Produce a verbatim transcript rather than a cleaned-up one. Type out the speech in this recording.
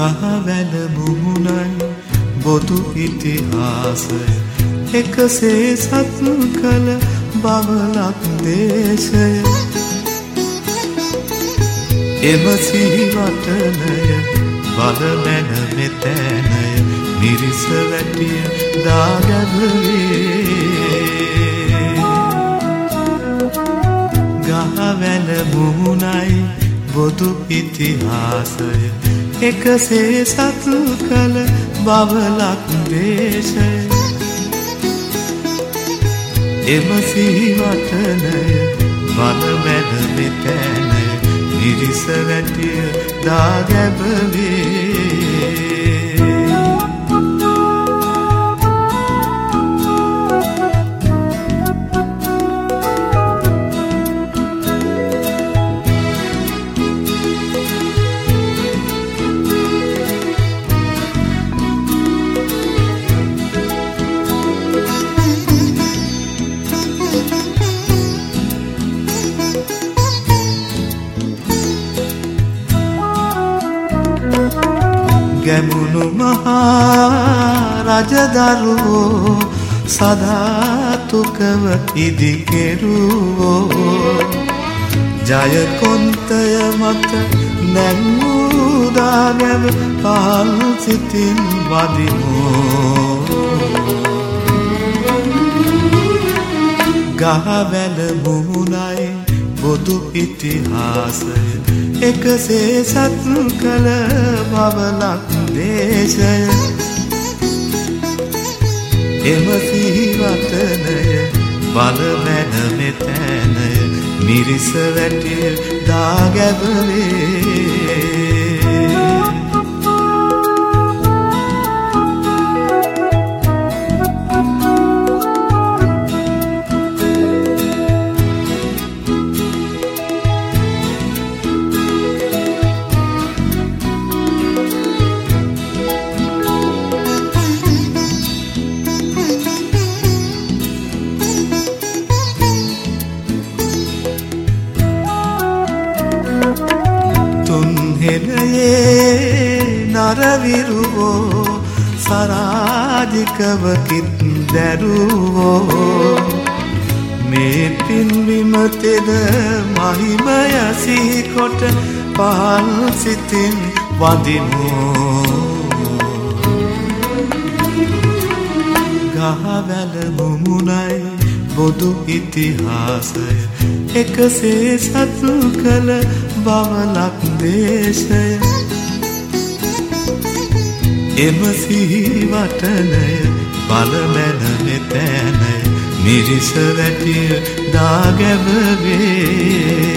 ගහවැල මුහුණයි බොදු ඉතිහාසය එකසේ සතු කළ බවලක් දේශය එම සිහිවටනය බලමැන මෙතැනය මිරිස වැටිය දාගැබවේ ගහවැල මුහුණයි බොදු ඉතිහාසය එකසේ සතු කළ බවලක් දේශය එම සිහිවටනය බලමැන මෙතැනය මිරිස වැටිය දාගැබවේ ගැමුණු මහා රජදරුවෝ සදාතුකව ඉදිකෙරුවෝ ජයකොන්තය මත නැංවූ දාගැබ පහල් සිතින් වදිමෝ ගහවැල මුහුණයි බොදු ඉතිහාසය එකසේ සතු කළ බවලක් දේශය එම සිහිවටනය බලමැන මෙතැනය මිරිස වැටිය දාගැබවේ නරවිරුවෝ සරාජිකවකිත් දැරුවෝ මේ පින්විමතෙද මහිමය සිහිකොට පහල් සිතින් වදිමෝ ගහවැල මුමුණයි බොදු ඉතිහාසය එකසේ සතු කළ බවලක් දේශය එම සිහිවටනය බලමැන මෙතැනය මිරිස වැටිය දාගැබවේ